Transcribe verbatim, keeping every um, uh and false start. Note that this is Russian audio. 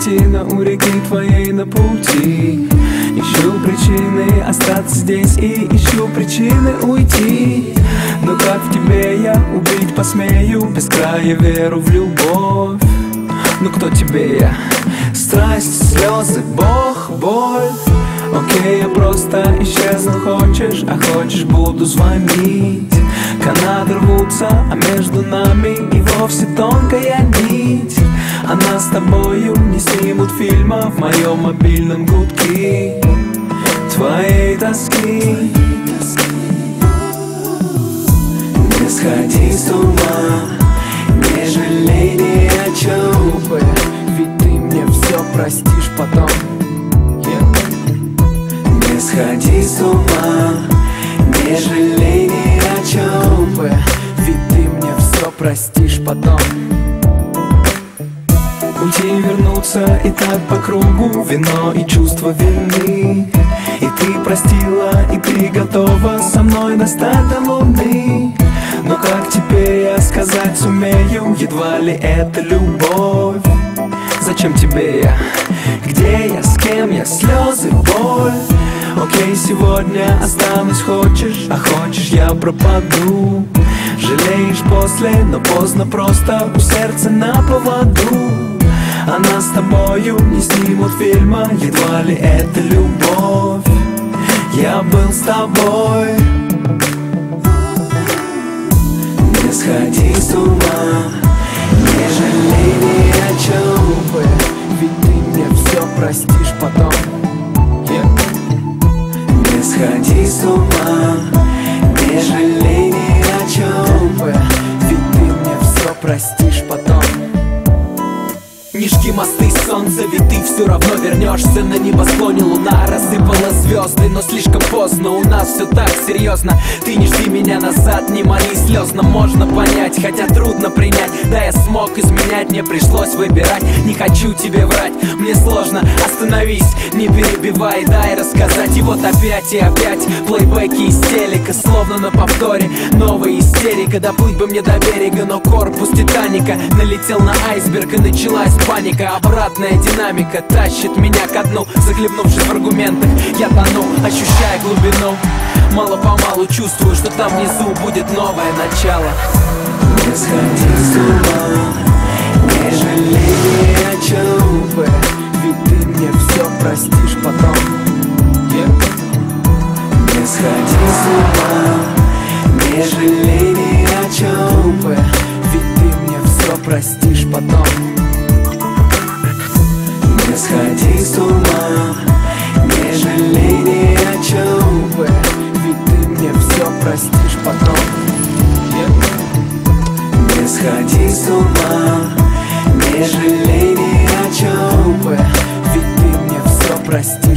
паутина у реки твоей на пути. Ищу причины остаться здесь и ищу причины уйти. Но как в тебе я убить посмею, без края веру в любовь. Ну кто тебе я? Страсть, слезы, Бог, боль. Окей, я просто исчезну, хочешь, а хочешь буду звонить. Канаты рвутся, а между нами и вовсе тонкая нить. А нас с тобою не снимут фильма в моем мобильном гудке твоей тоски. Не сходи с ума, не жалей ни о чем, ведь ты мне все простишь потом. Не сходи с ума, не жалей ни о чем, ведь ты мне все простишь потом. Уйти и вернуться и так по кругу, вино и чувство вины. И ты простила, и ты готова со мной достать до луны. Но как теперь я сказать сумею, едва ли это любовь? Зачем тебе я? Где я? С кем я? Слезы, боль. Окей, сегодня останусь, хочешь, а хочешь я пропаду. Жалеешь после, но поздно просто, у сердца на поводу. А нас с тобою не снимут фильма, едва ли это любовь. Я был с тобой. Не сходи с ума, не жалей ни о чем, ведь ты мне все простишь потом. Не сходи с ума, не жалей ни о чем, ведь ты мне все простишь потом. Не жги мосты, солнце, ведь ты все равно вернешься. На небосклоне луна рассыпала звезды, но слишком поздно, у нас все так серьезно. Ты не жди меня назад, не моли слезно. Можно понять, хотя трудно принять. Да, я смог изменять, мне пришлось выбирать. Не хочу тебе врать, мне сложно. Остановись, не перебивай, дай рассказать. И вот опять и опять плейбеки из телека, словно на повторе новая истерика. Доплыть бы мне до берега, но корпус Титаника налетел на айсберг и началась паника. Обратная динамика тащит меня ко дну. Захлебнувшись в аргументах, я тону, ощущая глубину. Мало-помалу чувствую, что там внизу будет новое начало. Не сходи с ума, не жалей ни о чем, ведь ты мне все простишь потом. Не сходи с ума, не жалей ни о чем, ведь ты мне все простишь потом. Не сходи с ума, не жалей ни о чем, ведь ты мне все простишь потом. Не сходи с ума, не жалей ни о чем, ведь ты мне все простишь.